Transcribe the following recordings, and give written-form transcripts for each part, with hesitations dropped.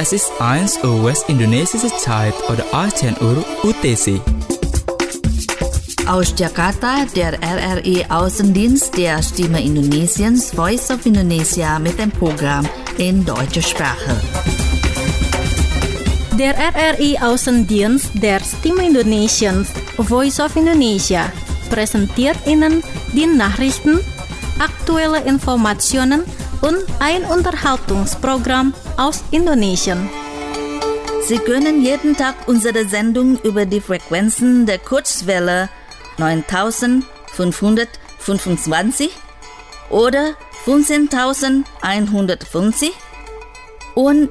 Das ist 1 Uhr westindonesische Zeit oder 18 Uhr UTC. Aus Jakarta, der RRI-Außendienst der Stimme Indonesiens, Voice of Indonesia mit dem Programm in deutscher Sprache. Der RRI-Außendienst der Stimme Indonesiens, Voice of Indonesia, präsentiert Ihnen die Nachrichten, aktuelle Informationen und ein Unterhaltungsprogramm aus Indonesien. Sie können jeden Tag unsere Sendung über die Frequenzen der Kurzwelle 9525 oder 15150 und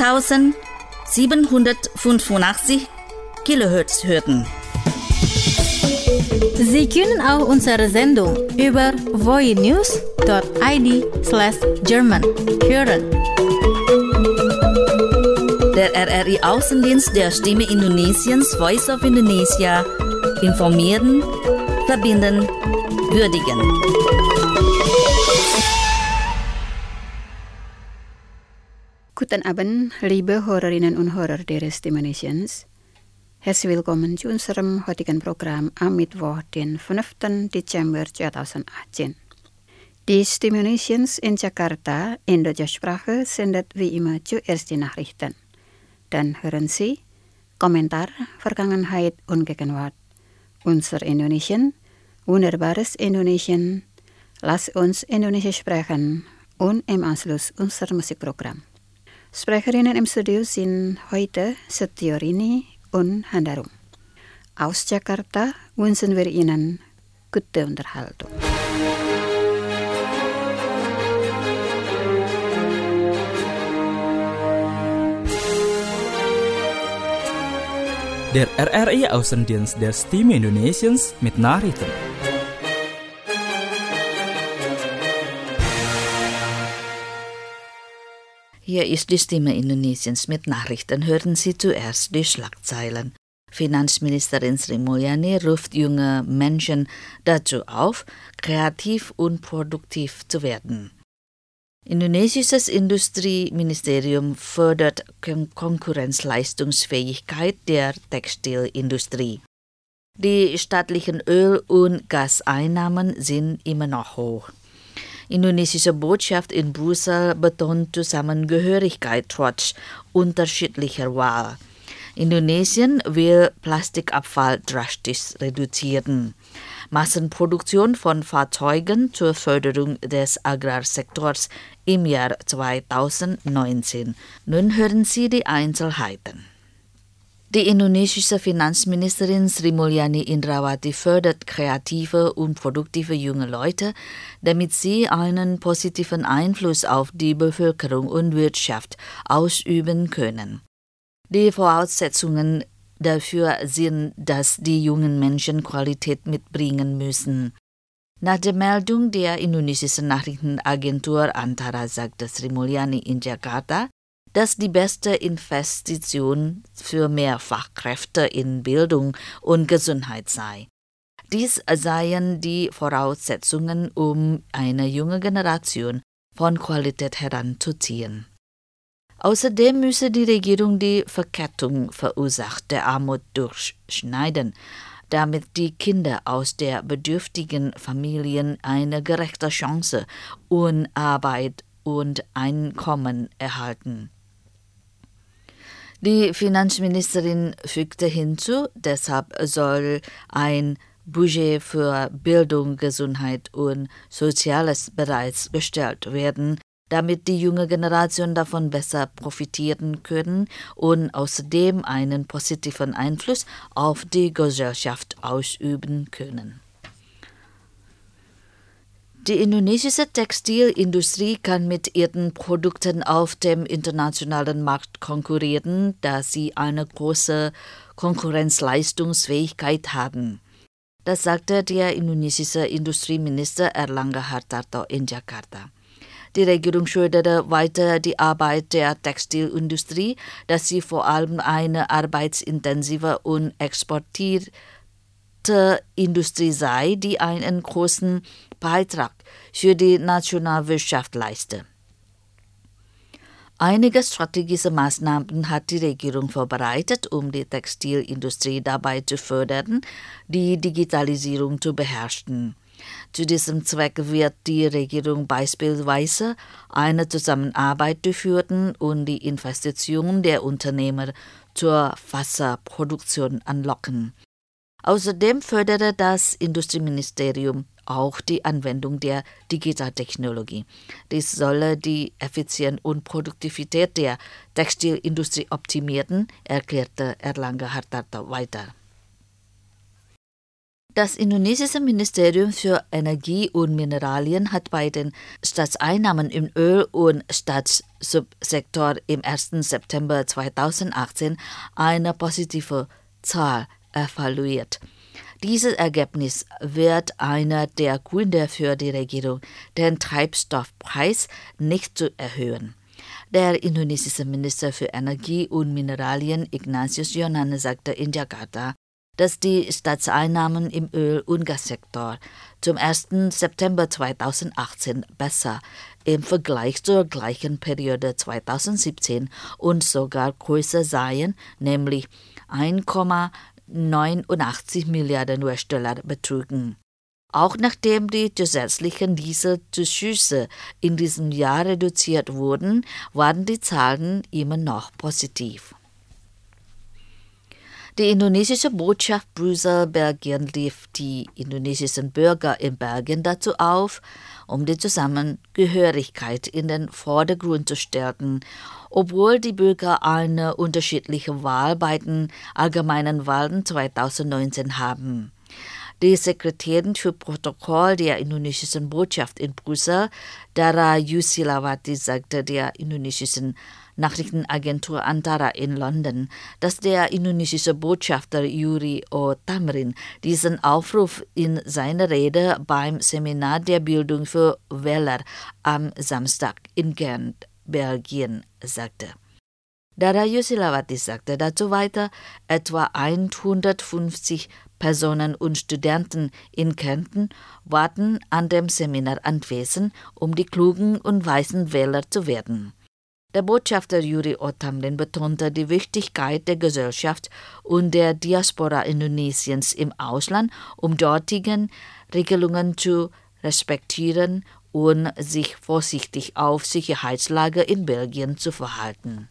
11785 Kilohertz hören. Sie können auch unsere Sendung über voinews.id/German hören. Der RRI-Außendienst der Stimme Indonesiens, Voice of Indonesia, informieren, verbinden, würdigen. Guten Abend, liebe Hörerinnen und Hörer der Stimme Indonesiens. Herzlich willkommen zu unserem heutigen Programm am Mittwoch, den 5. Dezember 2018. Die Stimme Indonesiens in Jakarta in deutscher Sprache sendet wie immer zuerst die Nachrichten. Dann hören Sie Kommentar Vergangenheit und Gegenwart. Unser Indonesien, wunderbares Indonesien, lass uns Indonesisch sprechen und im Anschluss unser Musikprogramm. Sprecherinnen im Studio sind heute Setiorini und Handarum. Aus Jakarta wünschen wir Ihnen gute Unterhaltung. Der RRI-Außendienst der Stimme Indonesiens mit Nachrichten. Hier ist die Stimme Indonesiens mit Nachrichten. Hören Sie zuerst die Schlagzeilen. Finanzministerin Sri Mulyani ruft junge Menschen dazu auf, kreativ und produktiv zu werden. Indonesisches Industrieministerium fördert Konkurrenzleistungsfähigkeit der Textilindustrie. Die staatlichen Öl- und Gaseinnahmen sind immer noch hoch. Indonesische Botschaft in Brüssel betont Zusammengehörigkeit trotz unterschiedlicher Wahl. Indonesien will Plastikabfall drastisch reduzieren. Massenproduktion von Fahrzeugen zur Förderung des Agrarsektors im Jahr 2019. Nun hören Sie die Einzelheiten. Die indonesische Finanzministerin Sri Mulyani Indrawati fördert kreative und produktive junge Leute, damit sie einen positiven Einfluss auf die Bevölkerung und Wirtschaft ausüben können. Die Voraussetzungen dafür sind, dass die jungen Menschen Qualität mitbringen müssen. Nach der Meldung der indonesischen Nachrichtenagentur Antara sagte Sri Mulyani in Jakarta, dass die beste Investition für mehr Fachkräfte in Bildung und Gesundheit sei. Dies seien die Voraussetzungen, um eine junge Generation von Qualität heranzuziehen. Außerdem müsse die Regierung die Verkettung verursachter Armut durchschneiden, damit die Kinder aus der bedürftigen Familien eine gerechte Chance und Arbeit und Einkommen erhalten. Die Finanzministerin fügte hinzu, deshalb soll ein Budget für Bildung, Gesundheit und Soziales bereitgestellt werden, damit die junge Generation davon besser profitieren können und außerdem einen positiven Einfluss auf die Gesellschaft ausüben können. Die indonesische Textilindustrie kann mit ihren Produkten auf dem internationalen Markt konkurrieren, da sie eine große Konkurrenzleistungsfähigkeit haben. Das sagte der indonesische Industrieminister Erlangga Hartarto in Jakarta. Die Regierung schilderte weiter die Arbeit der Textilindustrie, dass sie vor allem eine arbeitsintensive und exportierte Industrie sei, die einen großen Beitrag für die Nationalwirtschaft leiste. Einige strategische Maßnahmen hat die Regierung vorbereitet, um die Textilindustrie dabei zu fördern, die Digitalisierung zu beherrschen. Zu diesem Zweck wird die Regierung beispielsweise eine Zusammenarbeit durchführen und die Investitionen der Unternehmer zur Wasserproduktion anlocken. Außerdem fördere das Industrieministerium auch die Anwendung der Digitaltechnologie. Dies solle die Effizienz und Produktivität der Textilindustrie optimieren, erklärte Erlanger Hartarto weiter. Das indonesische Ministerium für Energie und Mineralien hat bei den Staatseinnahmen im Öl- und Staatssubsektor im 1. September 2018 eine positive Zahl evaluiert. Dieses Ergebnis wird einer der Gründe für die Regierung, den Treibstoffpreis nicht zu erhöhen. Der indonesische Minister für Energie und Mineralien Ignatius Yonan sagte in Jakarta, dass die Staatseinnahmen im Öl- und Gassektor zum 1. September 2018 besser im Vergleich zur gleichen Periode 2017 und sogar größer seien, nämlich 1,89 Milliarden US-Dollar betrugen. Auch nachdem die zusätzlichen Dieselzuschüsse in diesem Jahr reduziert wurden, waren die Zahlen immer noch positiv. Die indonesische Botschaft Brüssel, Belgien rief die indonesischen Bürger in Belgien dazu auf, um die Zusammengehörigkeit in den Vordergrund zu stellen, obwohl die Bürger eine unterschiedliche Wahl bei den allgemeinen Wahlen 2019 haben. Die Sekretärin für Protokoll der indonesischen Botschaft in Brüssel, Dara Yusilawati, sagte der indonesischen Nachrichtenagentur Antara in London, dass der indonesische Botschafter Yuri O. Tamrin diesen Aufruf in seiner Rede beim Seminar der Bildung für Wähler am Samstag in Gent, Belgien, sagte. Dara Yusilawati sagte dazu weiter, etwa 150 Personen und Studenten in Kärnten warten an dem Seminar anwesend, um die klugen und weisen Wähler zu werden. Der Botschafter Yuri O. Tamrin betonte die Wichtigkeit der Gesellschaft und der Diaspora Indonesiens im Ausland, um dortigen Regelungen zu respektieren und sich vorsichtig auf Sicherheitslage in Belgien zu verhalten.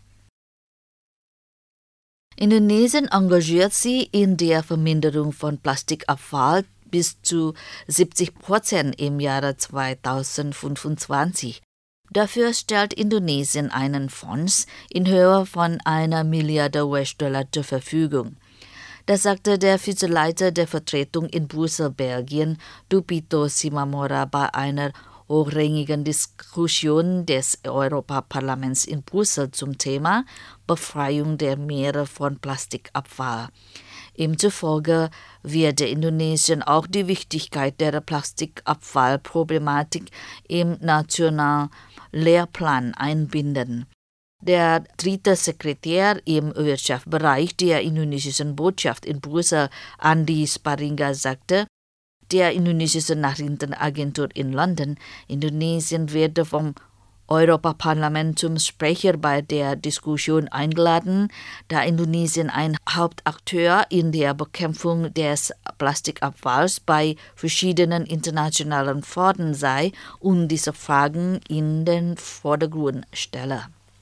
Indonesien engagiert sich in der Verminderung von Plastikabfall bis zu 70% im Jahre 2025. Dafür stellt Indonesien einen Fonds in Höhe von 1 Milliarde US-Dollar zur Verfügung. Das sagte der Vizeleiter der Vertretung in Brüssel, Belgien, Dupito Simamora, bei einer hochrangigen Diskussion des Europaparlaments in Brüssel zum Thema Befreiung der Meere von Plastikabfall. Ihm zufolge werde Indonesien auch die Wichtigkeit der Plastikabfallproblematik im nationalen Lehrplan einbinden. Der dritte Sekretär im Wirtschaftsbereich der indonesischen Botschaft in Brüssel, Andi Sparinga, sagte, der indonesischen Nachrichtenagentur in London, Indonesien werde vom Europaparlament zum Sprecher bei der Diskussion eingeladen, da Indonesien ein Hauptakteur in der Bekämpfung des Plastikabfalls bei verschiedenen internationalen Foren sei und diese Fragen in den Vordergrund stelle.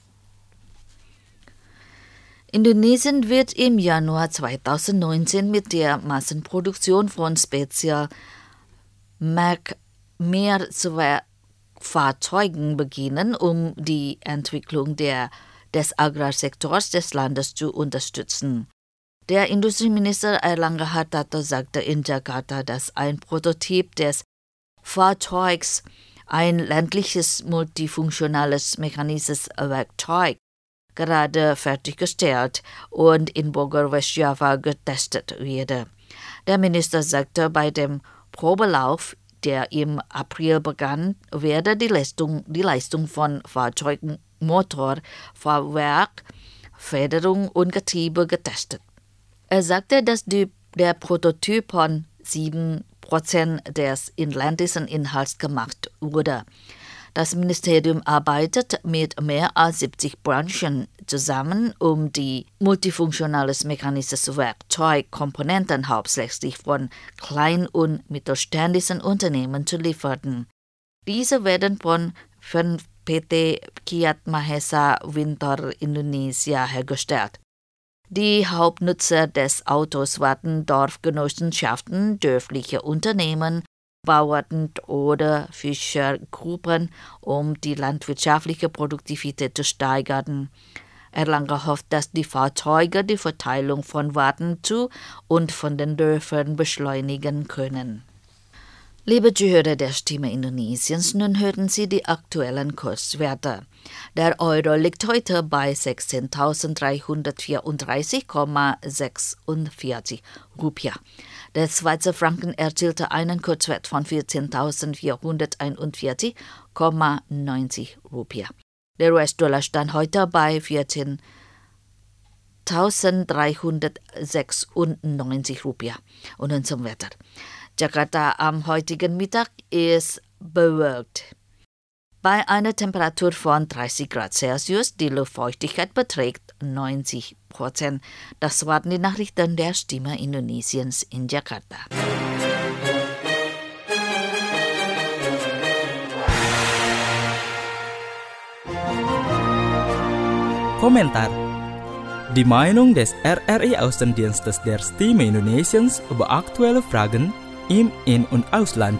Indonesien wird im Januar 2019 mit der Massenproduktion von Spezial Mehrfahrzeugen beginnen, um die Entwicklung des Agrarsektors des Landes zu unterstützen. Der Industrieminister Erlanger Hartarto sagte in Jakarta, dass ein Prototyp des Fahrzeugs, ein ländliches multifunktionales mechanisches Werkzeug, gerade fertiggestellt und in Bogor, Westjava getestet werde. Der Minister sagte, bei dem Probelauf, der im April begann, werde die Leistung von Fahrzeugmotor, Fahrwerk, Federung und Getriebe getestet. Er sagte, dass der Prototyp von 7% des inländischen Inhalts gemacht wurde. Das Ministerium arbeitet mit mehr als 70 Branchen zusammen, um die multifunktionales mechanisches Werkzeug Komponenten hauptsächlich von kleinen und mittelständischen Unternehmen zu liefern. Diese werden von PT Kiat Mahesa Winter Indonesia hergestellt. Die Hauptnutzer des Autos waren Dorfgenossenschaften, dörfliche Unternehmen, Bauern oder Fischergruppen, um die landwirtschaftliche Produktivität zu steigern. Erlanger hofft, dass die Fahrzeuge die Verteilung von Waren zu und von den Dörfern beschleunigen können. Liebe Zuhörer der Stimme Indonesiens, nun hören Sie die aktuellen Kurswerte. Der Euro liegt heute bei 16.334,46 Rupiah. Der Schweizer Franken erzielte einen Kurswert von 14.441,90 Rupiah. Der US-Dollar stand heute bei 14.396 Rupiah. Und nun zum Wetter. Jakarta am heutigen Mittag ist bewölkt. Bei einer Temperatur von 30 Grad Celsius, die Luftfeuchtigkeit beträgt 90%. Das waren die Nachrichten der Stimme Indonesiens in Jakarta. Komentar. Die Meinung des RRI Außendienstes der Stimme Indonesiens über aktuelle Fragen im In- und Ausland.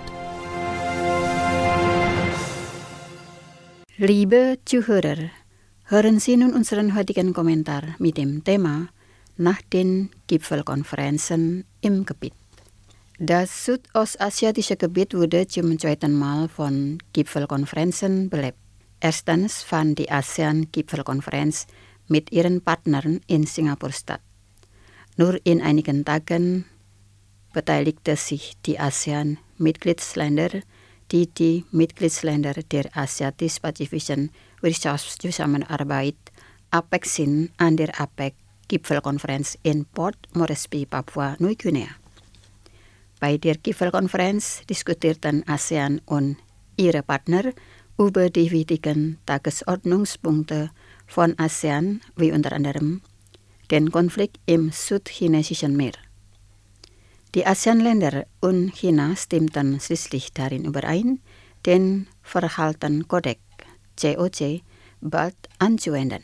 Liebe Zuhörer, hören Sie nun unseren heutigen Kommentar mit dem Thema nach den Gipfelkonferenzen im Gebiet. Das südostasiatische Gebiet wurde zum zweiten Mal von Gipfelkonferenzen belebt. Erstens fand die ASEAN-Gipfelkonferenz mit ihren Partnern in Singapur statt. Nur in einigen Tagen beteiligte sich die ASEAN-Mitgliedsländer, die Mitgliedsländer der Asiatisch-Pazifischen Wirtschaftszusammenarbeit APEC sind, an der APEC-Gipfelkonferenz in Port Moresby, Papua-Neuguinea. Bei der Gipfelkonferenz diskutierten ASEAN und ihre Partner über die wichtigen Tagesordnungspunkte von ASEAN, wie unter anderem den Konflikt im Südchinesischen Meer. Die ASEAN-Länder und China stimmten schließlich darin überein, den Verhaltenskodex COC bald anzuwenden.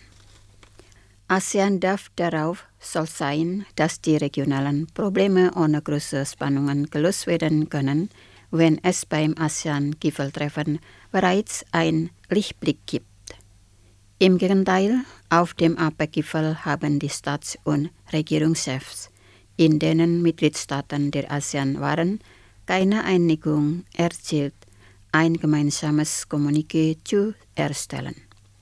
ASEAN darf darauf stolz sein, dass die regionalen Probleme ohne große Spannungen gelöst werden können, wenn es beim ASEAN-Gipfeltreffen bereits einen Lichtblick gibt. Im Gegenteil, auf dem APEC-Gipfel haben die Staats- und Regierungschefs, in denen Mitgliedstaaten der ASEAN waren, keine Einigung erzielt, ein gemeinsames Kommuniqué zu erstellen.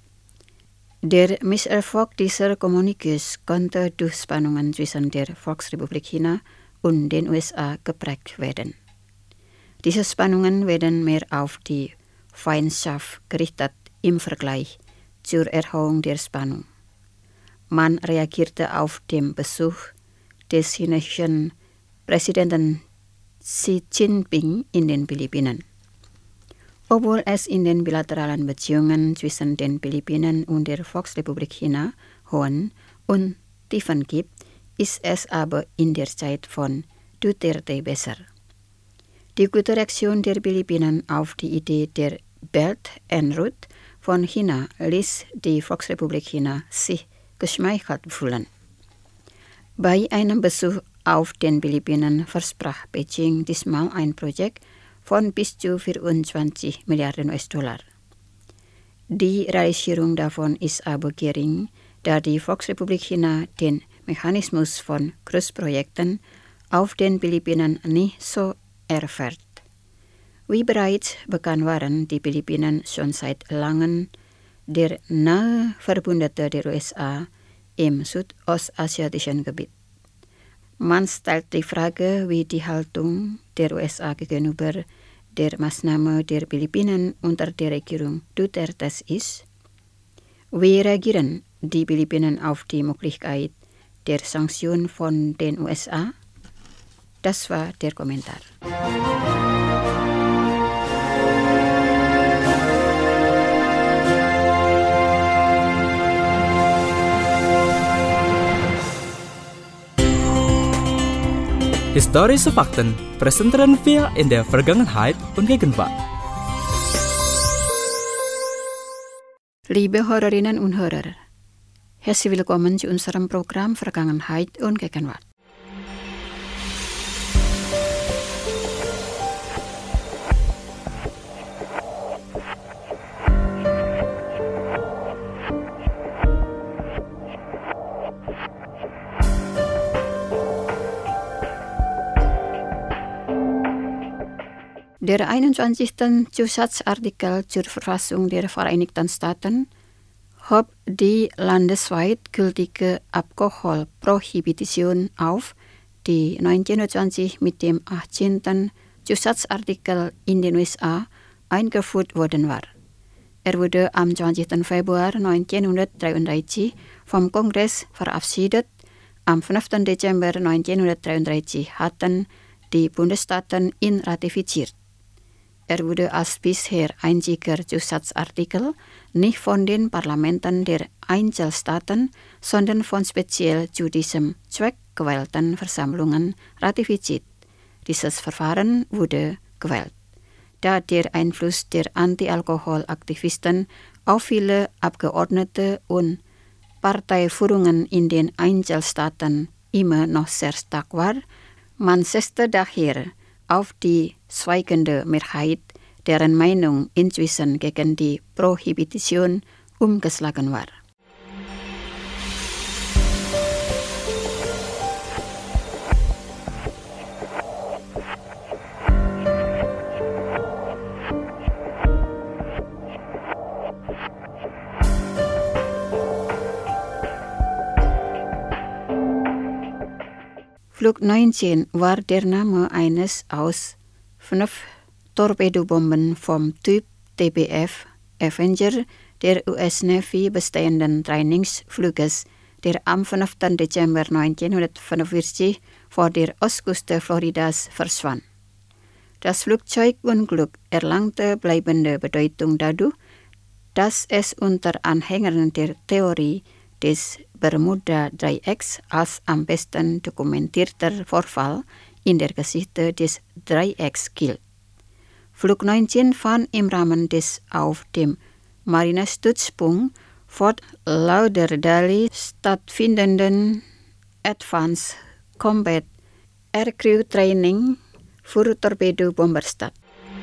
Der Misserfolg dieser Kommuniqués konnte durch Spannungen zwischen der Volksrepublik China und den USA geprägt werden. Diese Spannungen werden mehr auf die Feindschaft gerichtet im Vergleich zur Erhöhung der Spannung. Man reagierte auf den Besuch des chinesischen Präsidenten Xi Jinping in den Philippinen. Obwohl es in den bilateralen Beziehungen zwischen den Philippinen und der Volksrepublik China Höhen und Tiefen gibt, ist es aber in der Zeit von Duterte besser. Die gute Reaktion der Philippinen auf die Idee der Belt and Road von China ließ die Volksrepublik China sich geschmeichelt fühlen. Bei einem Besuch auf den Philippinen versprach Beijing diesmal ein Projekt von bis zu 24 Milliarden US-Dollar. Die Realisierung davon ist aber gering, da die Volksrepublik China den Mechanismus von Großprojekten auf den Philippinen nicht so erfährt. Wie bereits bekannt waren die Philippinen schon seit langem der nahe Verbündete der USA im südostasiatischen Gebiet. Man stellt die Frage, wie die Haltung der USA gegenüber der Maßnahme der Philippinen unter der Regierung Duterte ist. Wie reagieren die Philippinen auf die Möglichkeit der Sanktionen von den USA? Das war der Kommentar. Historische Fakten präsentieren wir in der Vergangenheit und Gegenwart. Liebe Hörerinnen und Hörer, herzlich willkommen zu unserem Programm Vergangenheit und Gegenwart. Der 21. Zusatzartikel zur Verfassung der Vereinigten Staaten hob die landesweit gültige Alkoholprohibition auf, die 1920 mit dem 18. Zusatzartikel in den USA eingeführt worden war. Er wurde am 20. Februar 1933 vom Kongress verabschiedet. Am 5. Dezember 1933 hatten die Bundesstaaten ihn ratifiziert. Er wurde als bisher einziger Zusatzartikel nicht von den Parlamenten der Einzelstaaten, sondern von speziell zu diesem Zweck gewählten Versammlungen ratifiziert. Dieses Verfahren wurde gewählt, da der Einfluss der Anti-Alkohol-Aktivisten auf viele Abgeordnete und Parteiführungen in den Einzelstaaten immer noch sehr stark war. Man setzte daher auf die schweigende Mehrheit, deren Meinung inzwischen gegen die Prohibition umgeschlagen war. Flug 19 war der Name eines aus 5 Torpedobomben vom Typ TBF Avenger der US Navy bestehenden Trainingsfluges, der am 5. Dezember 1945 vor der Ostküste Floridas verschwand. Das Flugzeugunglück erlangte bleibende Bedeutung dadurch, dass es unter Anhängern der Theorie des Bermuda-Dreiecks als am besten dokumentierter Vorfall in der Geschichte des Dreiecks gilt. Flug 19 fand im Rahmen des auf dem Marinestützpunkt Fort Lauderdale stattfindenden Advanced Combat Aircrew Training für Torpedobomber statt.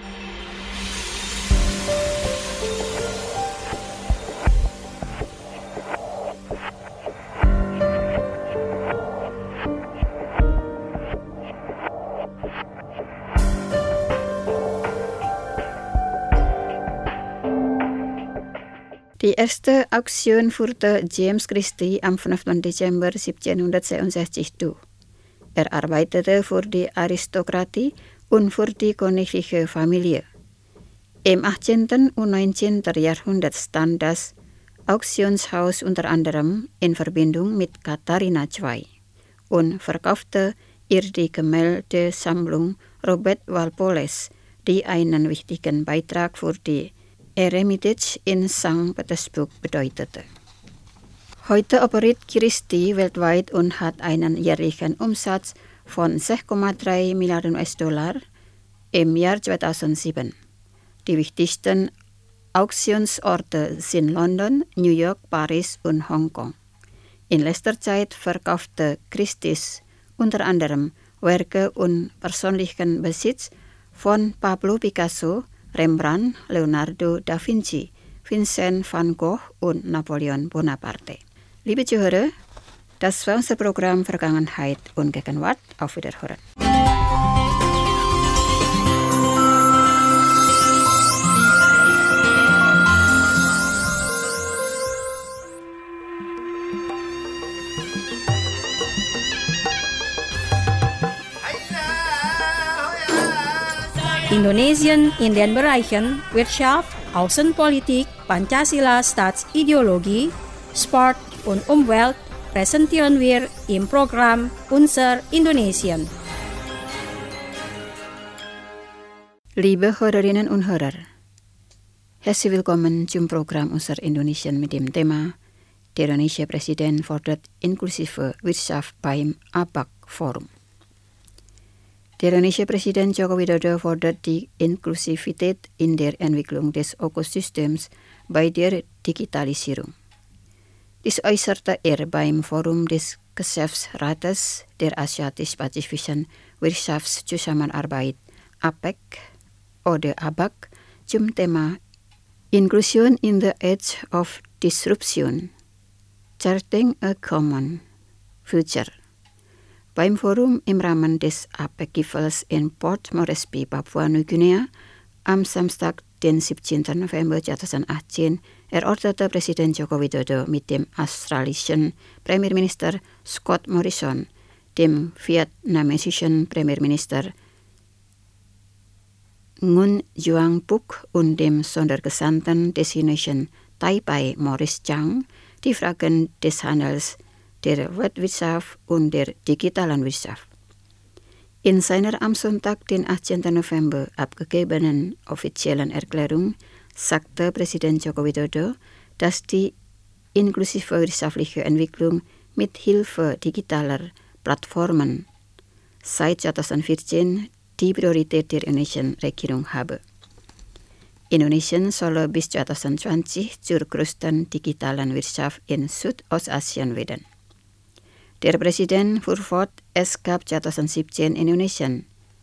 Die erste Auktion führte James Christie am 5. Dezember 1762 durch. Er arbeitete für die Aristokratie und für die königliche Familie. Im 18. und 19. Jahrhundert stand das Auktionshaus unter anderem in Verbindung mit Katharina II und verkaufte ihr die Gemäldesammlung Robert Walpoles, die einen wichtigen Beitrag für die Eremitage in St. Petersburg bedeutete. Heute operiert Christie weltweit und hat einen jährlichen Umsatz von 6,3 Milliarden US-Dollar im Jahr 2007. Die wichtigsten Auktionsorte sind London, New York, Paris und Hongkong. In letzter Zeit verkaufte Christie unter anderem Werke und persönlichen Besitz von Pablo Picasso, Rembrandt, Leonardo da Vinci, Vincent van Gogh und Napoleon Bonaparte. Liebe Zuhörer, das war unser Programm Vergangenheit und Gegenwart. Auf Wiederhören. Indonesien in den Bereichen Wirtschaft, Außenpolitik, Pancasila Staatsideologie, Sport und Umwelt präsentieren wir im Programm Unser Indonesien. Liebe Hörerinnen und Hörer, herzlich willkommen zum Programm Unser Indonesien mit dem Thema Der indonesische Präsident fordert inklusive Wirtschaft beim APEC-Forum. Der Indonesia Präsident Joko Widodo fordert die Inklusivität in der Entwicklung des Ökosystems bei der Digitalisierung. Dies äußerte er beim Forum des Geschäftsrates der Asiatisch-Pazifischen Wirtschaftszusammenarbeit APEC oder ABAC zum Thema Inclusion in the Age of Disruption, Charting a Common Future. Beim Forum im Rahmen des APEC-Gipfels in Port Moresby, Papua-Neuguinea am Samstag, den 17. November 2018, erörterte Präsident Joko Widodo mit dem australischen Premierminister Scott Morrison, dem vietnamesischen Premierminister Nguyen Xuan Phuc und dem Sondergesandten Destination Taipei Maurice Chang die Fragen des Handels, der Weltwirtschaft und der digitalen Wirtschaft. In seiner am Sonntag, den 18. November, abgegebenen offiziellen Erklärung sagte Präsident Joko Widodo, dass die inklusive wirtschaftliche Entwicklung mit Hilfe digitaler Plattformen seit 2014 die Priorität der indonesiischen Regierung habe. Indonesien solle bis 2020 zur größten digitalen Wirtschaft in Südostasien werden. Der Präsident fuhr fort, es gab 2017 in Indonesien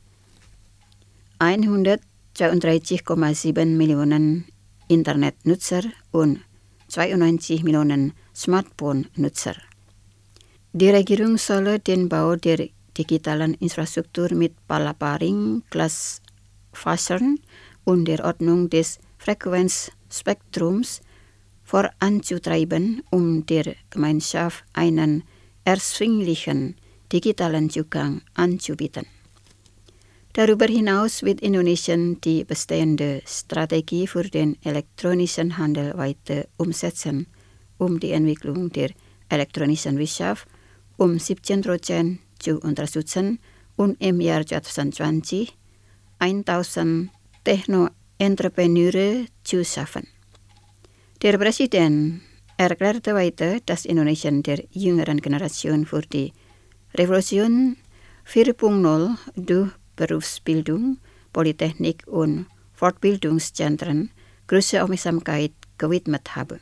132,7 Millionen Internetnutzer und 92 Millionen Smartphone-Nutzer. Die Regierung solle den Bau der digitalen Infrastruktur mit Palaparing, Glasfasern und der Ordnung des Frequenzspektrums voranzutreiben, um der Gemeinschaft einen erschwinglichen digitalen Zugang anzubieten. Darüber hinaus wird Indonesien die bestehende Strategie für den elektronischen Handel weiter umsetzen, um die Entwicklung der elektronischen Wirtschaft um 17% zu unterstützen und im Jahr 2020 1000 Techno-Entrepreneure zu schaffen. Der Präsident erklärte weiter, dass Indonesien der jüngeren Generation für die Revolution 4.0 durch Berufsbildung, Polytechnik und Fortbildungszentren große Aufmerksamkeit gewidmet habe.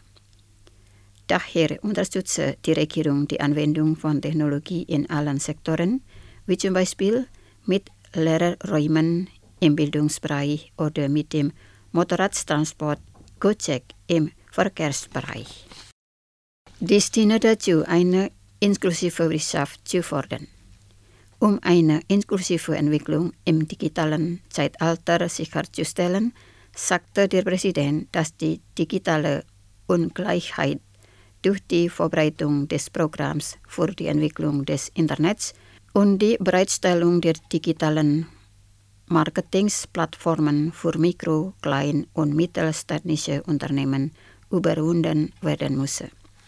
Daher unterstütze die Regierung die Anwendung von Technologie in allen Sektoren, wie zum Beispiel mit Lehrerräumen im Bildungsbereich oder mit dem Motorradtransport Gojek im Verkehrsbereich. Dies diene dazu, eine inklusive Wirtschaft zu fördern. Um eine inklusive Entwicklung im digitalen Zeitalter sicherzustellen, sagte der Präsident, dass die digitale Ungleichheit durch die Vorbereitung des Programms für die Entwicklung des Internets und die Bereitstellung der digitalen Marketingsplattformen für Mikro-, Klein- und mittelständische Unternehmen überwunden werden müsse.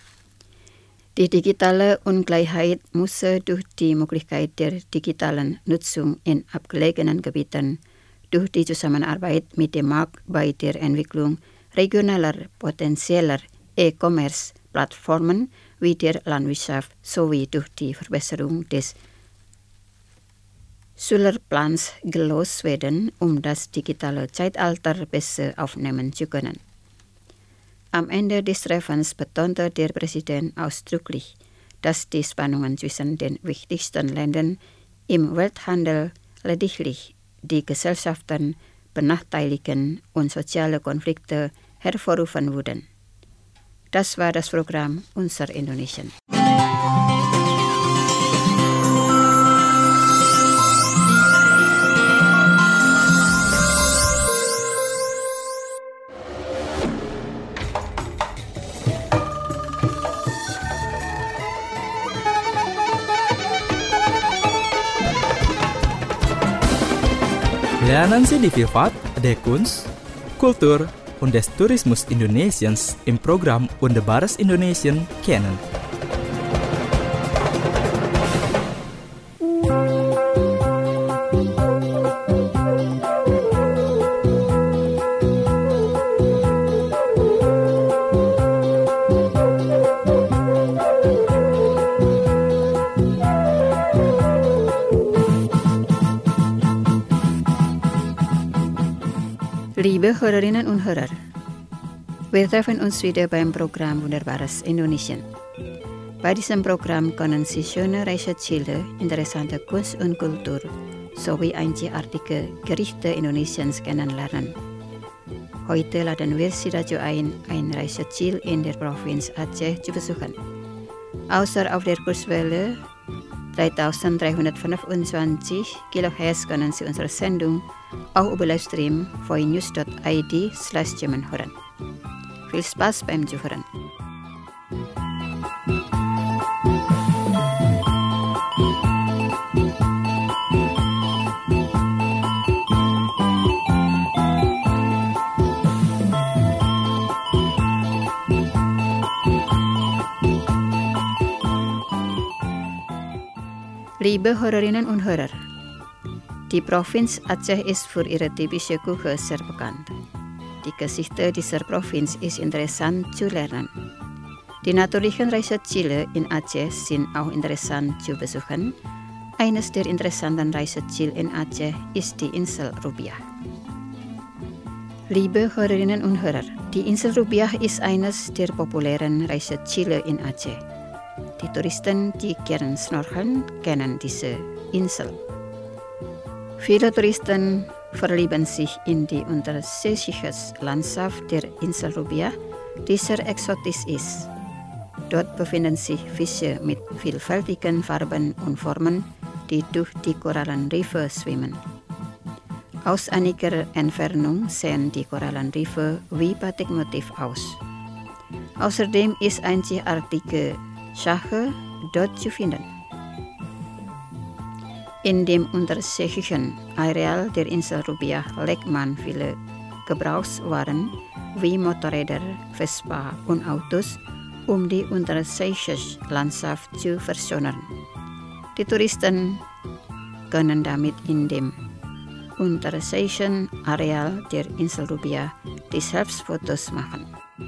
Die digitale Ungleichheit müsse durch die Möglichkeit der digitalen Nutzung in abgelegenen Gebieten, durch die Zusammenarbeit mit dem Markt bei der Entwicklung regionaler potenzieller E-Commerce-Plattformen wie der Landwirtschaft sowie durch die Verbesserung des Schülerplans gelöst werden, um das digitale Zeitalter besser aufnehmen zu können. Am Ende des Treffens betonte der Präsident ausdrücklich, dass die Spannungen zwischen den wichtigsten Ländern im Welthandel lediglich die Gesellschaften benachteiligen und soziale Konflikte hervorrufen würden. Das war das Programm Unser Indonesien. Lernen Sie die Vielfalt der Kunst, Kultur und des Tourismus Indonesiens im Programm Wunderbares Indonesien kennen. Liebe Hörerinnen und Hörer, wir treffen uns wieder beim Programm Wunderbares Indonesien. Bei diesem Programm können Sie schöne Reiseziele, interessante Kunst und Kultur sowie einzigartige Gerichte Indonesiens kennenlernen. Heute laden wir Sie dazu ein Reiseziel in der Provinz Aceh zu besuchen. Außer auf der Kurswelle 3325 kHz können Sie unsere Sendung auch über Livestream voinews.id/German hören. Viel Spaß beim Zuhören. Liebe Hörerinnen und Hörer, die Provinz Aceh ist für ihre typische Küche sehr bekannt. Die Geschichte dieser Provinz ist interessant zu lernen. Die natürlichen Reiseziele in Aceh sind auch interessant zu besuchen. Eines der interessanten Reiseziele in Aceh ist die Insel Rubiah. Liebe Hörerinnen und Hörer, die Insel Rubiah ist eines der populären Reiseziele in Aceh. Die Touristen, die gern schnorcheln, kennen diese Insel. Viele Touristen verlieben sich in die unterseeische Landschaft der Insel Rubiah, die sehr exotisch ist. Dort befinden sich Fische mit vielfältigen Farben und Formen, die durch die Korallenriffe schwimmen. Aus einiger Entfernung sehen die Korallenriffe wie Batikmotiv aus. Außerdem ist einzigartige Schache dort zu finden. In dem unterseeischen Areal der Insel Rubiah legt man viele Gebrauchswaren wie Motorräder, Vespa und Autos, um die unterseeische Landschaft zu verschönern. Die Touristen können damit in dem unterseeischen Areal der Insel Rubiah die Selbstfotos machen.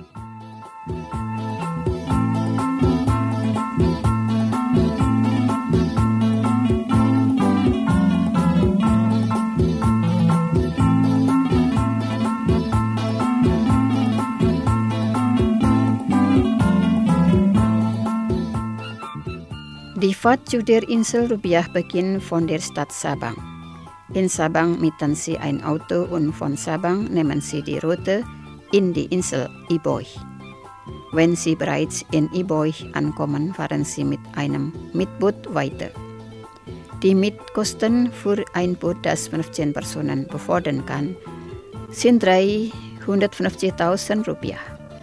Die Fahrt zu der Insel Rubiah beginnt von der Stadt Sabang. In Sabang mieten Sie ein Auto und von Sabang nehmen Sie die Route in die Insel Iboy. Wenn Sie bereits in Iboy ankommen, fahren Sie mit einem Mietboot weiter. Die Mietkosten für ein Boot, das 15 Personen befördern kann, sind 350.000 Rupiah.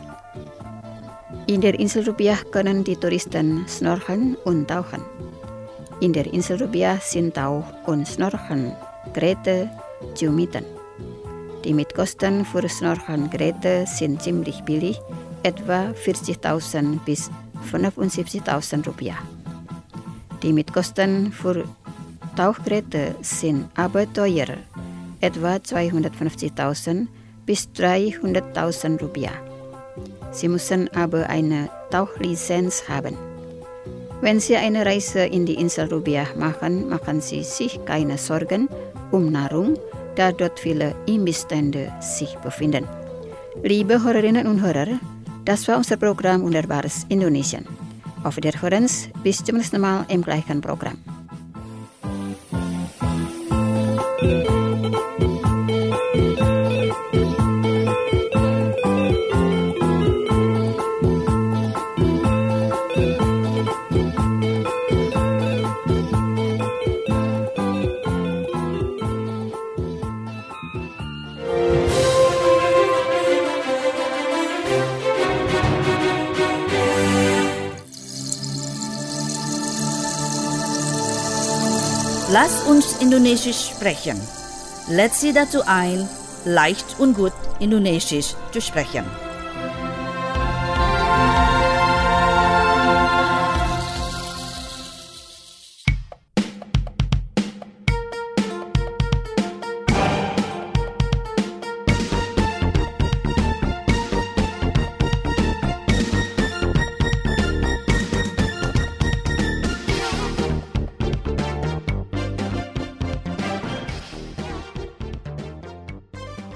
In der Insel Rubiah können die Touristen schnorcheln und tauchen. In der Insel Rubiah sind Tauch- und Schnorchelgeräte zu mieten. Die Mietkosten für Schnorchelgeräte sind ziemlich billig, etwa 40.000 bis 75.000 Rupiah. Die Mietkosten für Tauchgeräte sind aber teurer, etwa 250.000 bis 300.000 Rupiah. Sie müssen aber eine Tauchlizenz haben. Wenn Sie eine Reise in die Insel Rubiah machen, machen Sie sich keine Sorgen um Nahrung, da dort viele Imbissstände sich befinden. Liebe Hörerinnen und Hörer, das war unser Programm Wunderbares Indonesien. Auf Wiederhören, bis zum nächsten Mal im gleichen Programm. Lasst uns Indonesisch sprechen. Lädt Sie dazu ein, leicht und gut Indonesisch zu sprechen.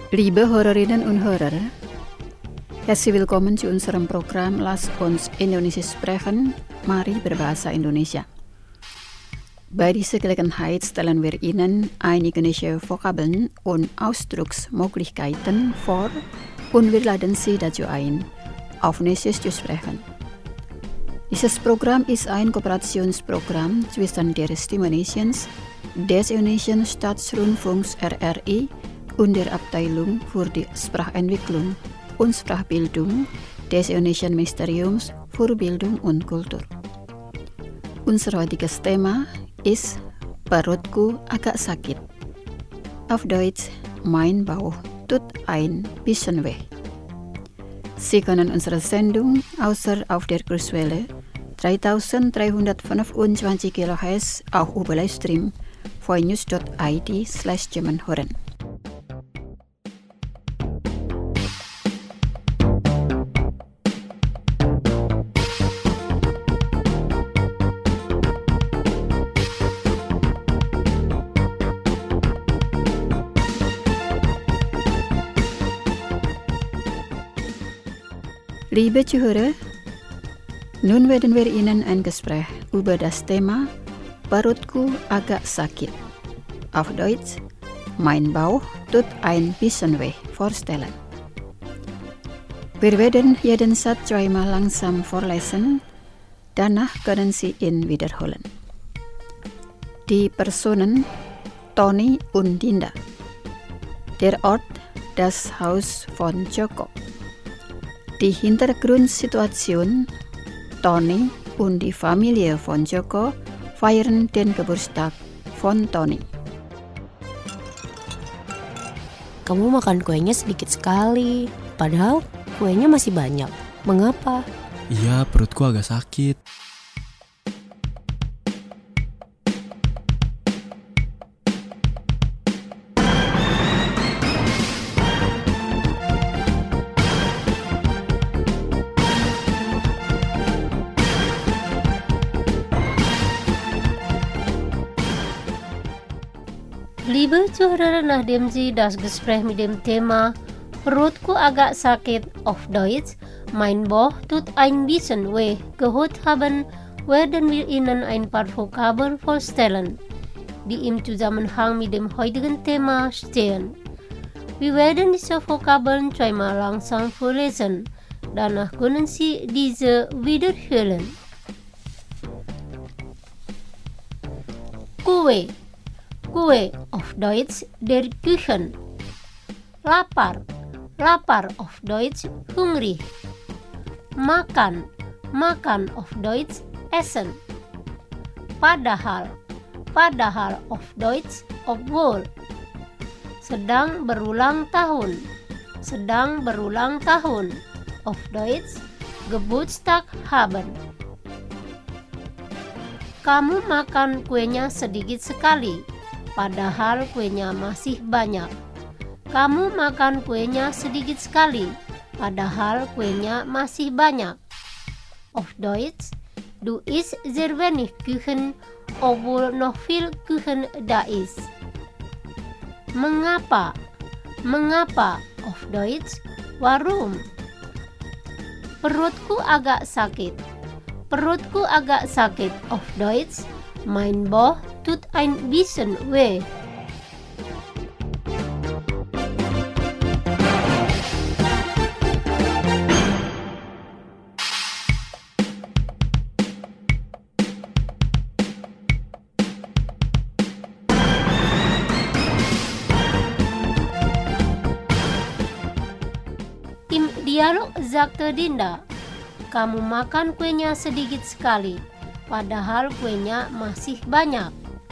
Liebe Hörerinnen und Hörer, herzlich willkommen zu unserem Programm Lass uns Indonesisch sprechen, mari berbahasa Indonesia. Bei dieser Gelegenheit stellen wir Ihnen einige neue Vokabeln und Ausdrucksmöglichkeiten vor und wir laden Sie dazu ein, auf Indonesisch zu sprechen. Dieses Programm ist ein Kooperationsprogramm zwischen der Stimme Nations, des Indonesian Staatsrundfunks RRI und der Abteilung für die Sprachentwicklung und Sprachbildung des Indonesian Ministeriums für Bildung und Kultur. Unser heutiges Thema ist Perutku agak sakit. Auf Deutsch, mein Bauch tut ein bisschen weh. Sie können unsere Sendung außer auf der Kurswelle 3325 kHz auch über Livestream voinews.id/German hören. Liebe Zuhörer, nun werden wir Ihnen ein Gespräch über das Thema Perutku agak sakit, auf Deutsch, mein Bauch tut ein bisschen weh, vorstellen. Wir werden jeden Satz zweimal langsam vorlesen, danach können Sie ihn wiederholen. Die Personen Tony und Dinda. Der Ort, das Haus von Joko. Die Hintergrundsituation: Tony und die Familie von Joko feiern den Geburtstag von Tony. Kamu makan kuenya sedikit sekali, padahal kuenya masih banyak. Mengapa? Iya, perutku agak sakit. Liebe Zuhörer, nachdem Sie das Gespräch mit dem Thema Perutku agak sakit, auf Deutsch, mein Bauch tut ein bisschen weh, gehört haben, werden wir Ihnen ein paar Vokabeln vorstellen, die im Zusammenhang mit dem heutigen Thema stehen. Wir werden diese Vokabeln zweimal langsam vorlesen, danach können Sie diese wiederholen. Kue, auf Deutsch der Küchen. Lapar auf Deutsch hungrig. Makan auf Deutsch essen. Padahal auf Deutsch obwohl. Sedang berulang tahun, auf Deutsch Geburtstag haben. Kamu makan kuenya sedikit sekali, padahal kuenya masih banyak. Kamu makan kuenya sedikit sekali, padahal kuenya masih banyak. Auf Deutsch, du isst sehr wenig Kuchen, obwohl noch viel Kuchen da ist. Mengapa? Auf Deutsch, warum? Perutku agak sakit. Auf Deutsch, mein Bauch tut ein bisschen weh. Im Dialog sagte Dinda, kamu makan kuenya sedikit sekali, padahal kuenya masih banyak.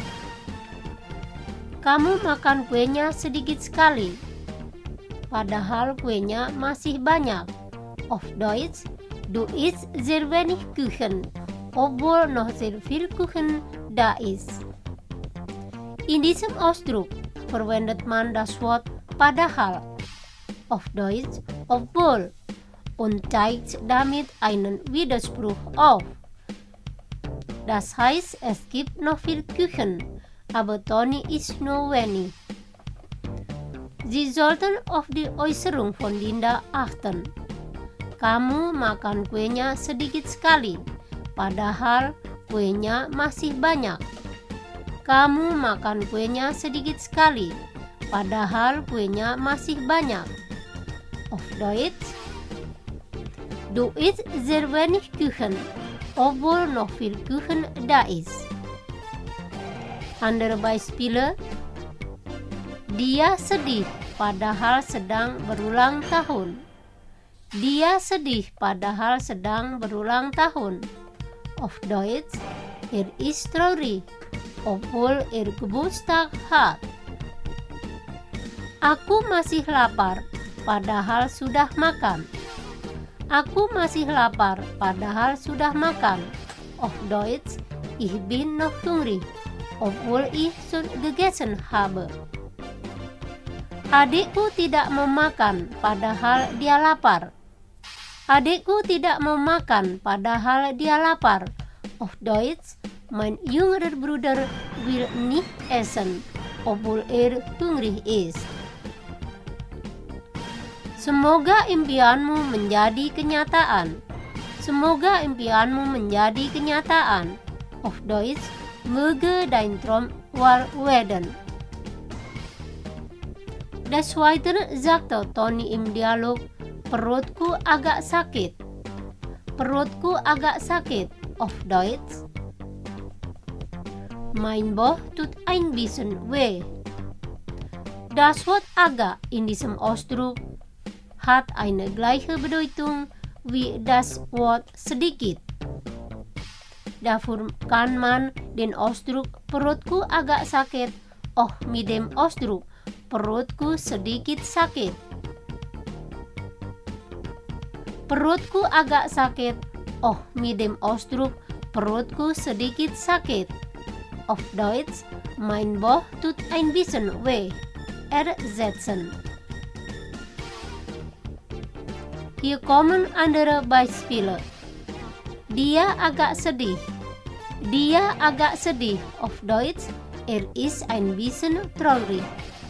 Kamu makan kuenya sedikit sekali, padahal kuenya masih banyak. Auf Deutsch, du isst sehr wenig Kuchen, obwohl noch sehr viel Kuchen da ist. In diesem Ausdruck verwendet man das Wort padahal, auf Deutsch obwohl, und zeigt damit einen Widerspruch auf. Das heißt, es gibt noch viel Kuchen, aber Tony isst nur wenig. Sie sollten auf die Äußerung von Linda achten. Kamu makan kuenya sedikit sekali, padahal kuenya masih banyak. Kamu makan kuenya sedikit sekali, padahal kuenya masih banyak. Auf Deutsch: Du isst sehr wenig Kuchen, obwohl noch viel Kuchen da ist. Andere Beispiele: Dia sedih padahal sedang berulang tahun. Dia sedih padahal sedang berulang tahun. Auf Deutsch: Er ist traurig, obwohl er Geburtstag hat. Aku masih lapar padahal sudah makan. Aku masih lapar padahal sudah makan. Auf Deutsch: Ich bin noch hungrig, obwohl ich schon gegessen habe. Adikku tidak mau makan padahal dia lapar. Adikku tidak mau makan padahal dia lapar. Auf Deutsch: Mein jüngerer Bruder will nicht essen, obwohl er hungrig ist. Semoga impianmu menjadi kenyataan. Semoga impianmu menjadi kenyataan. Auf Deutsch: Möge dein Traum wahr werden. Des Weiteren sagte Tony im Dialog, perutku agak sakit. Perutku agak sakit. Auf Deutsch: Mein Bauch tut ein bisschen weh. Das Wort agak in diesem Ausdruck hat eine gleiche Bedeutung wie das Wort sedikit. Dafür kann man den Ausdruck perutku agak sakit auch mit dem Ausdruck perutku sedikit sakit. Perutku agak sakit auch mit dem Ausdruck perutku sedikit sakit. Auf Deutsch: Mein Bauch tut ein bisschen weh. Ersetzen. Hier kommen andere Beispiele. Dia agak sedih. Dia agak sedih. Auf Deutsch: Er ist ein bisschen traurig.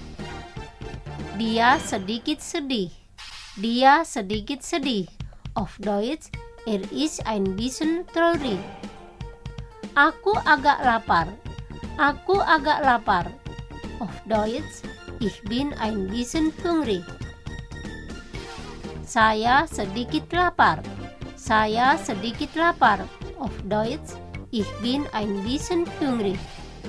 Dia sedikit sedih. Dia sedikit sedih. Auf Deutsch: Er ist ein bisschen traurig. Aku agak lapar. Aku agak lapar. Auf Deutsch: Ich bin ein bisschen hungrig. Saya sedikit lapar. Saya sedikit lapar. Auf Deutsch: Ich bin ein bisschen hungrig.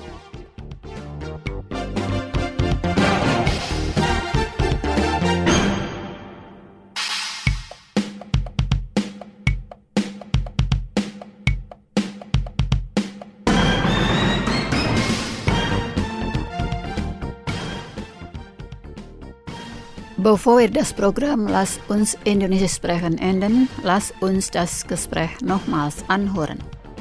Bevor wir das Programm Lass uns Indonesisch sprechen enden, lass uns das Gespräch nochmals anhören.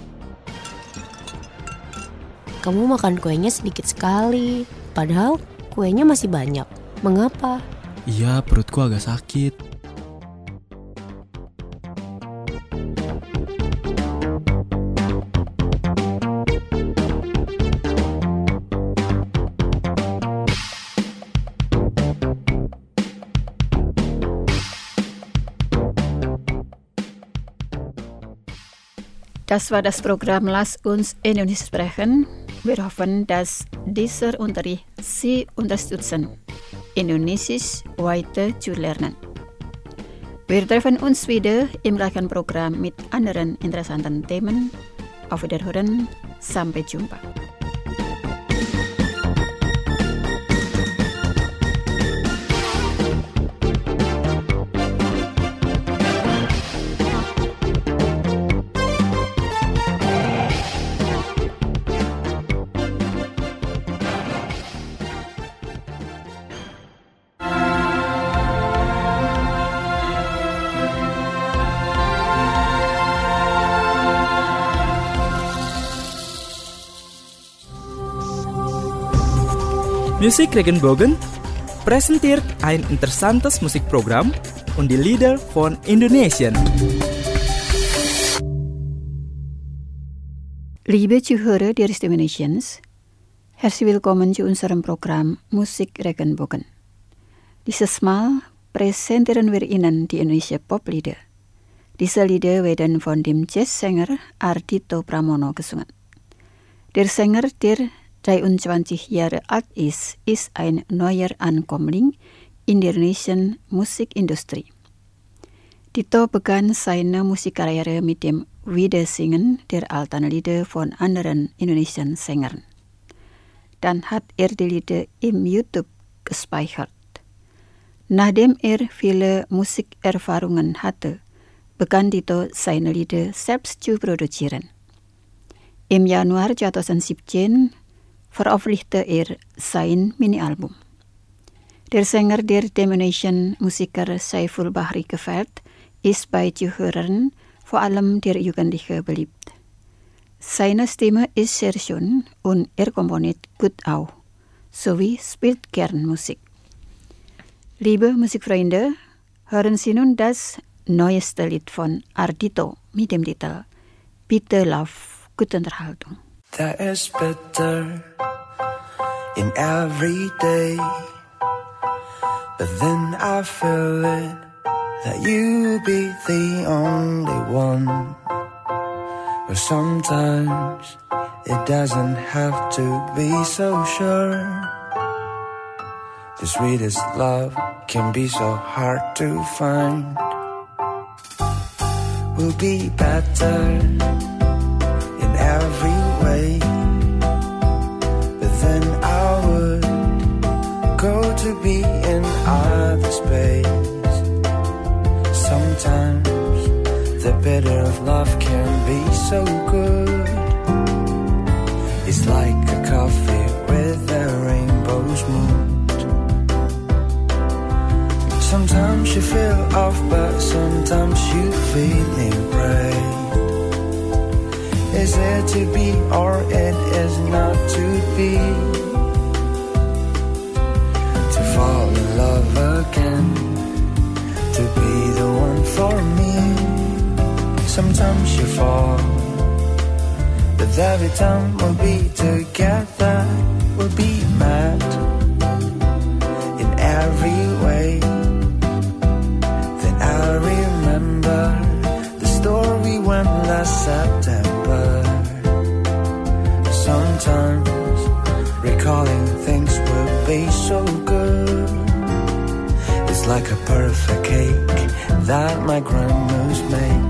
Kamu makan kuenya sedikit sekali, padahal kuenya masih banyak. Mengapa? Iya, perutku agak sakit. Das war das Programm Lass uns Indonesisch sprechen. Wir hoffen, dass dieser Unterricht Sie unterstützen, Indonesisch weiter zu lernen. Wir treffen uns wieder im gleichen Programm mit anderen interessanten Themen. Auf Wiederhören, sampai jumpa. Musik Regenbogen präsentiert ein interessantes Musikprogramm und die Lieder von Indonesien. Liebe Zuhörer der Stimme Nations, herzlich willkommen zu unserem Programm Musik Regenbogen. Dieses Mal präsentieren wir Ihnen die Indonesia Poplieder. Diese Lieder werden von dem Jazzsänger Ardhito Pramono gesungen. Der Sänger, der 23 Jahre alt ist ein neuer Ankömmling in der indonesischen Musikindustrie. Dito begann seine Musikkarriere mit dem Wiedersingen der alten Lieder von anderen indonesischen Sängern. Dann hat er die Lieder im YouTube gespeichert. Nachdem er viele Musikerfahrungen hatte, begann Dito seine Lieder selbst zu produzieren. Im Januar 2017 veröffentlichte er sein Mini-Album. Der Sänger, der dem indonesischen Musiker Saiful Bahri gefällt, ist bei Zuhörern, vor allem der Jugendlichen, beliebt. Seine Stimme ist sehr schön und er komponiert gut auch, sowie spielt gern Musik. Liebe Musikfreunde, hören Sie nun das neueste Lied von Ardhito mit dem Titel Bitter Love. Gute Unterhaltung. There is bitter in every day, but then I feel it that you be the only one. But sometimes it doesn't have to be so sure. The sweetest love can be so hard to find. We'll be better in every way, but then I would go to be in other space. Sometimes the bitter of love can be so good. It's like a coffee with a rainbow's mood. Sometimes you feel off, but sometimes you feeling right. Is it to be or it is not to be? To fall in love again, to be the one for me. Sometimes you fall, but every time we'll be together, we'll be mad in every way. Then I remember the story when last September. Sometimes recalling things will be so good. It's like a perfect cake that my grandma's made.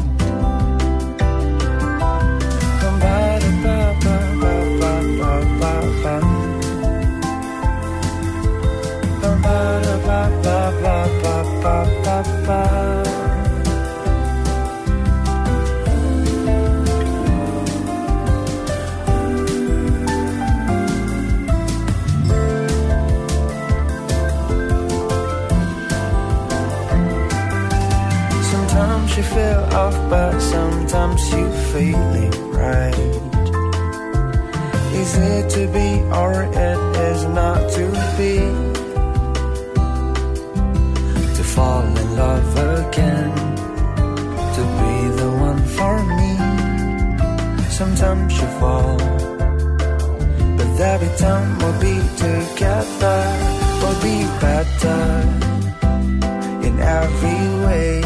Sometimes you feel off, but sometimes you feeling right. Is it to be or it is not to be? To fall in love again, to be the one for me. Sometimes you fall, but every time we'll be together, we'll be better in every way.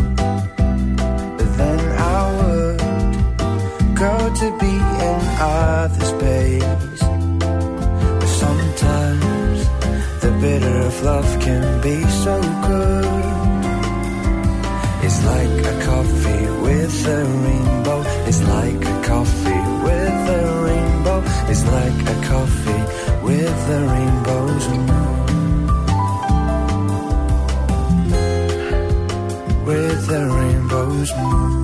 Go to be in other space. But sometimes the bitter of love can be so good. It's like a coffee with a rainbow. It's like a coffee with a rainbow. It's like a coffee with the rainbow's moon. With the rainbow's moon.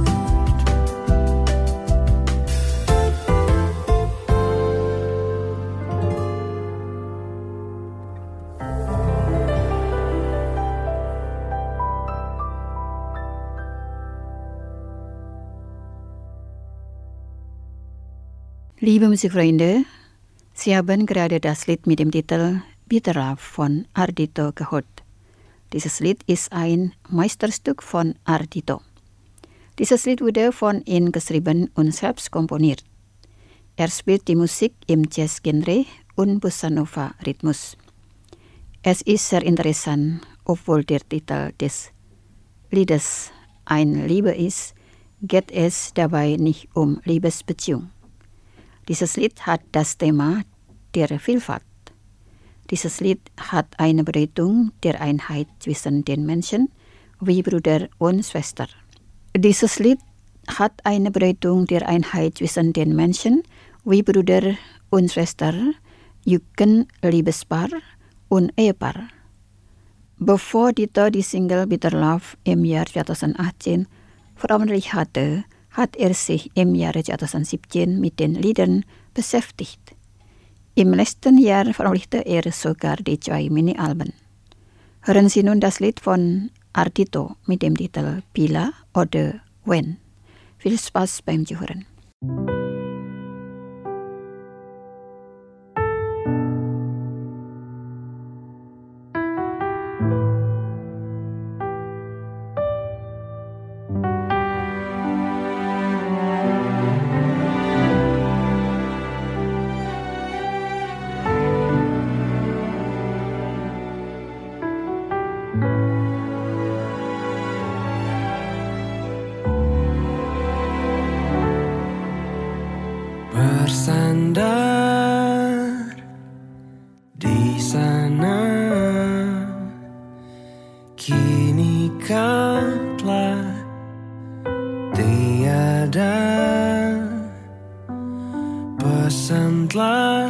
Liebe Musikfreunde, Sie haben gerade das Lied mit dem Titel Bitter Love von Ardhito gehört. Dieses Lied ist ein Meisterstück von Ardhito. Dieses Lied wurde von ihm geschrieben und selbst komponiert. Er spielt die Musik im Jazz-Genre und Bossa Nova-Rhythmus. Es ist sehr interessant obwohl der Titel des Liedes ein Liebe ist, geht es dabei nicht um Liebesbeziehung. Dieses Lied hat das Thema der Vielfalt. Dieses Lied hat eine Bedeutung der Einheit zwischen den Menschen wie Bruder und Schwester. Dieses Lied hat eine Bedeutung der Einheit zwischen den Menschen wie Bruder und Schwester, Jugend, Liebespaar und Ehepaar. Bevor Dito die Single Bitter Love im Jahr 2018 veröffentlicht hatte, hat er sich im Jahre 2017 mit den Liedern beschäftigt. Im letzten Jahr veröffentlichte er sogar die 2 Mini-Alben. Hören Sie nun das Lied von Ardhito mit dem Titel Bila oder When. Viel Spaß beim Zuhören. Bersandar di sana, kini kau telah tiada. Pesan telah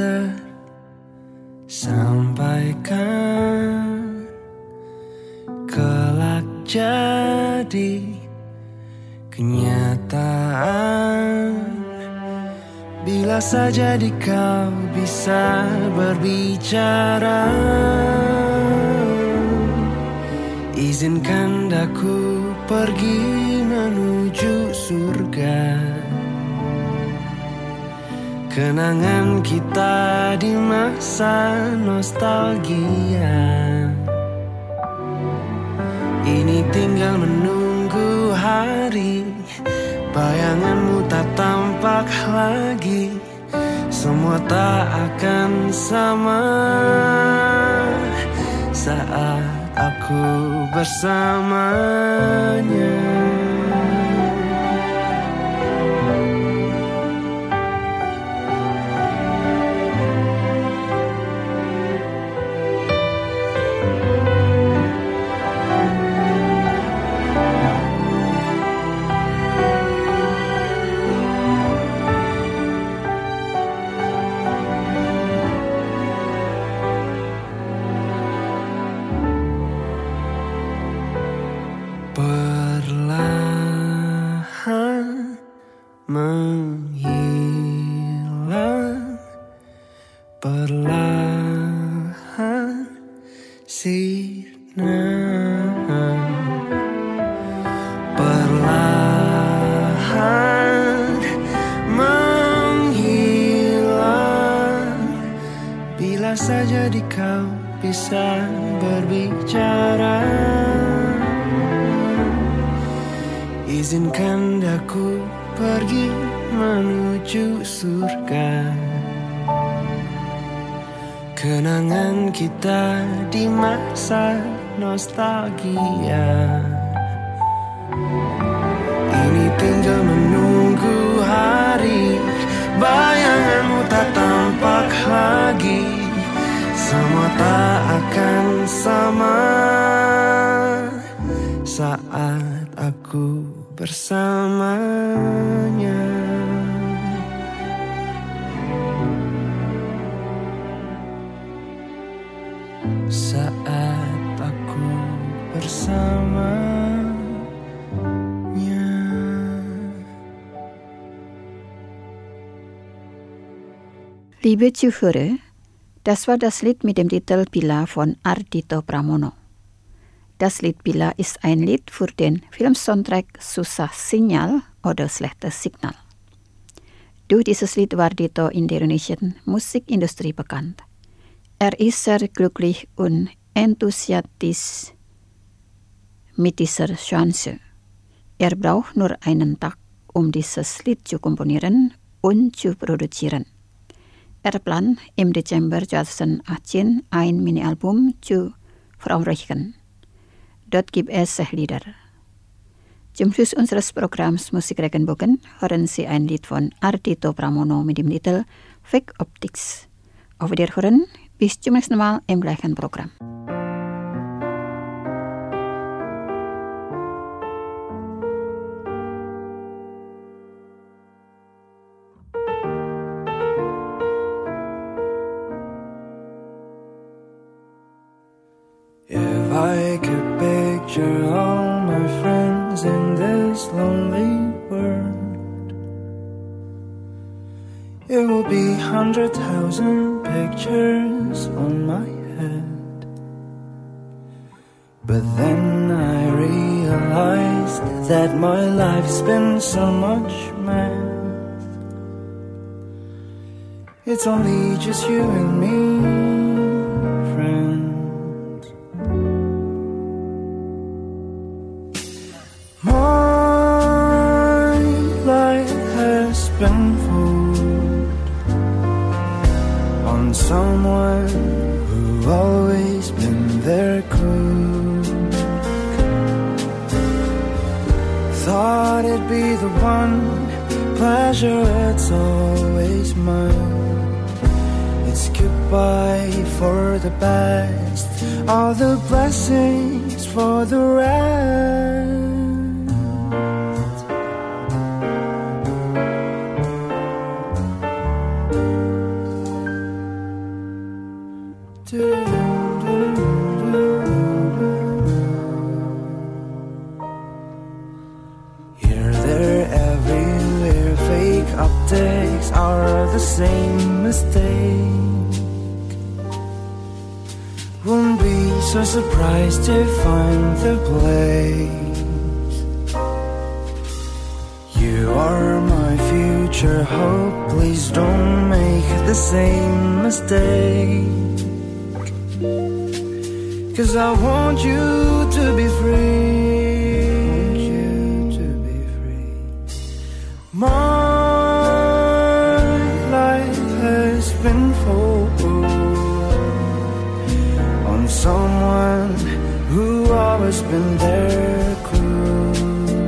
tersampaikan, kelak jadi kenyataan. Bila saja kau bisa berbicara, izinkan aku pergi menuju surga. Kenangan kita di masa nostalgia, ini tinggal menunggu hari. Bayanganmu tak tampak lagi, semua tak akan sama saat aku bersamanya. Perlahan menghilang, perlahan sirna, perlahan menghilang. Bila saja kau bisa berbicara, izinkan aku pergi menuju surga. Kenangan kita di masa nostalgia, ini tinggal menunggu hari. Bayanganmu tak tampak lagi, semua tak akan sama saat aku bersamanya. Saat aku bersamanya. Liebe Zuhörer, das war das Lied mit dem Titel Bila von Ardhito Pramono. Das Lied Bila ist ein Lied für den Filmsoundtrack Susah Sinyal oder Schlechtes Signal. Durch dieses Lied war Dito in der indonesischen Musikindustrie bekannt. Er ist sehr glücklich und enthusiastisch mit dieser Chance. Er braucht nur einen Tag, um dieses Lied zu komponieren und zu produzieren. Er plant im Dezember 2018 ein Mini-Album zu veranrichten. Dort gibt es Lieder. Zum Schluss unseres Programms Musikregenbogen hören Sie ein Lied von Ardhito Pramono mit dem Titel Fake Optics. Auf Wiederhören, bis zum nächsten Mal im gleichen Programm. If I could picture all my friends in this lonely world, it would be 100,000 pictures on my head. But then I realized that my life's been so much math. It's only just you and me, friend. My life has been fooled on someone who always been there cool. Thought it'd be the one pleasure, it's always mine. It's goodbye for the best, all the blessings for the rest. Here, there, everywhere, fake optics are the same mistake. Won't be so surprised to find the place. You are my future hope, please don't make the same mistake. 'Cause I want you to be free. My life has been fooled on someone who always been there cool.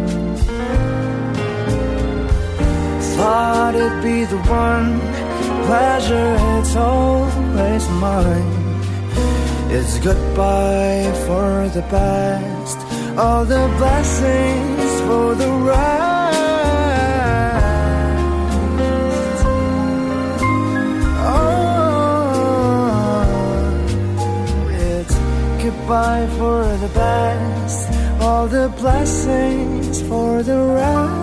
Thought it'd be the one pleasure, it's always mine. It's goodbye for the past, all the blessings for the rest. Goodbye for the best, all the blessings for the rest.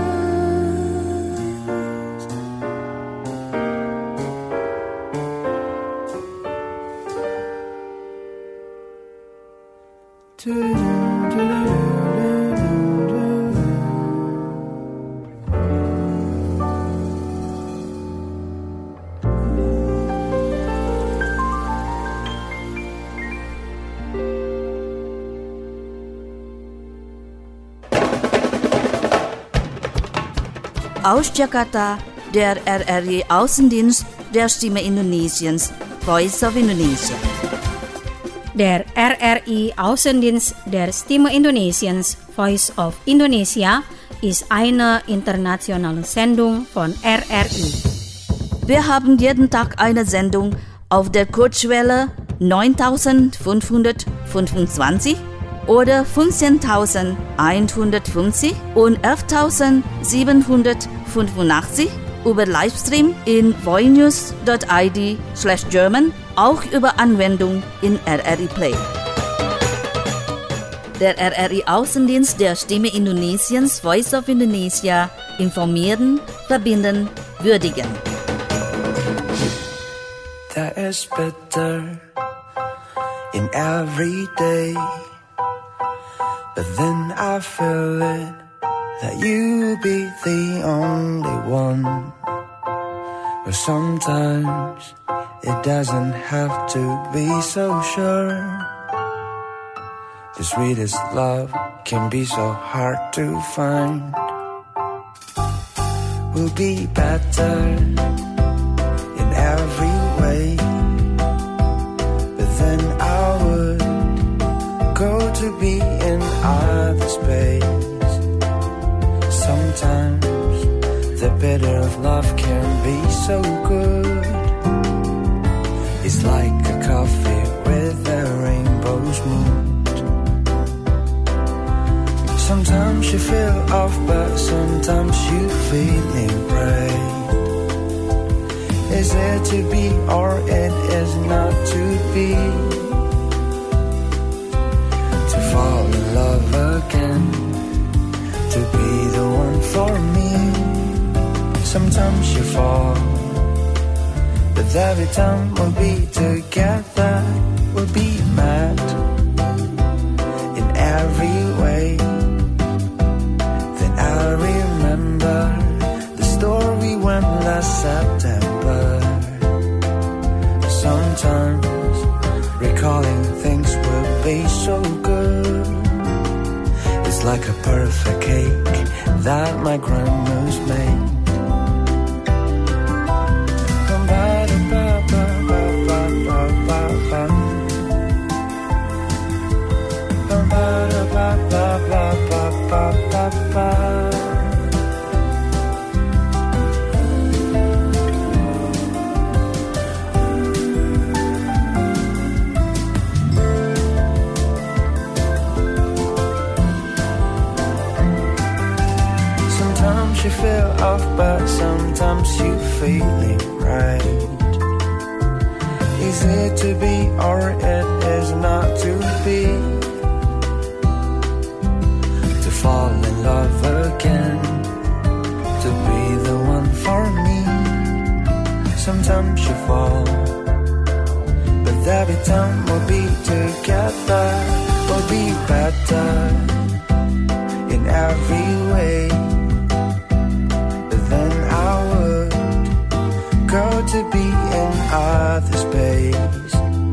Aus Jakarta, der RRI Außendienst der Stimme Indonesiens, Voice of Indonesia. Der RRI Außendienst der Stimme Indonesiens, Voice of Indonesia, ist eine internationale Sendung von RRI. Wir haben jeden Tag eine Sendung auf der Kurzwelle 9525 oder 15.150 und 11.785 über Livestream in voinews.id/German, auch über Anwendung in RRI Play. Der RRI Außendienst der Stimme Indonesiens, Voice of Indonesia, informieren, verbinden, würdigen. There is better in every day, but then I feel it that you be the only one. But sometimes it doesn't have to be so sure. The sweetest love can be so hard to find. We'll be better in every way, but then I would is like a coffee with a rainbow's mood. Sometimes you feel off, but sometimes you feeling right. Is it to be or it is not to be? To fall in love again, to be the one for me. Sometimes you fall, but every time we'll be together, we'll be mad in every way. Then I'll remember the story when last September. Sometimes recalling things will be so good. It's like a perfect cake that my grandma's made. Sometimes you feel off, but sometimes you feeling right. Is it to be or it is not to be? To fall in love again, to be the one for me. Sometimes you fall, but every time we'll be together, we'll be better in every way. Then I would go to be in other space.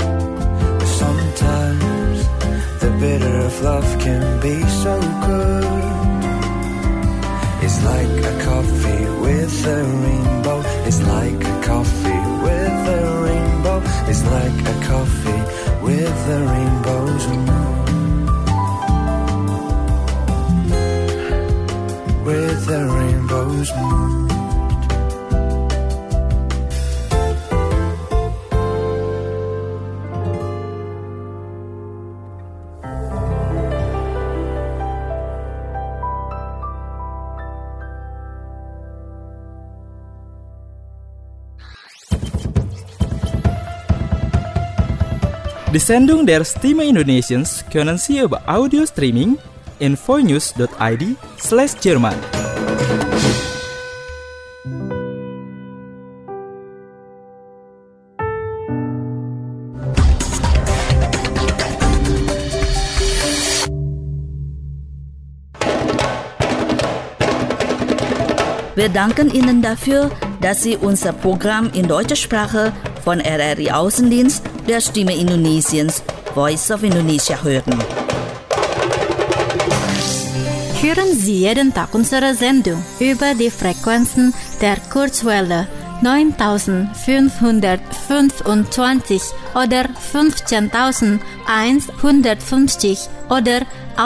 Sometimes the bitter of love can be so good. It's like a coffee with a rainbow. It's like a coffee with a rainbow. It's like a coffee with a rainbow's moon. With a rainbow's moon. Die Sendung der Stimme Indonesiens können Sie über Audio Streaming in voinews.id/Jerman. Wir danken Ihnen dafür, dass Sie unser Programm in deutscher Sprache von RRI Außendienst der Stimme Indonesiens, Voice of Indonesia hören. Hören Sie jeden Tag unsere Sendung über die Frequenzen der Kurzwelle 9525 oder 15150 oder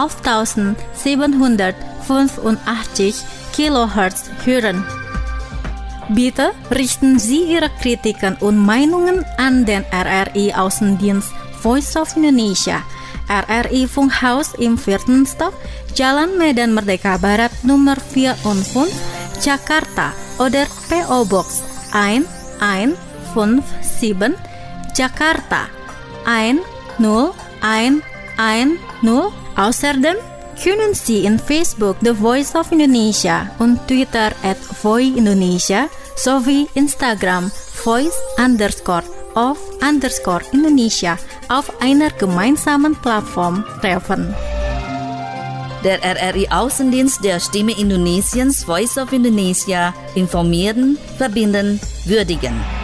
11785 Kilohertz hören. Bitte richten Sie Ihre Kritiken und Meinungen an den RRI Außendienst Voice of Indonesia, RRI Funkhaus im 4. Stock, Jalan Medan Merdeka Barat Nummer 405, Jakarta oder PO Box 1157, Jakarta 10110. Außerdem können Sie in Facebook The Voice of Indonesia und Twitter @voiindonesia sowie Instagram voice_of_Indonesia auf einer gemeinsamen Plattform treffen. Der RRI Außendienst der Stimme Indonesiens, Voice of Indonesia, informieren, verbinden, würdigen.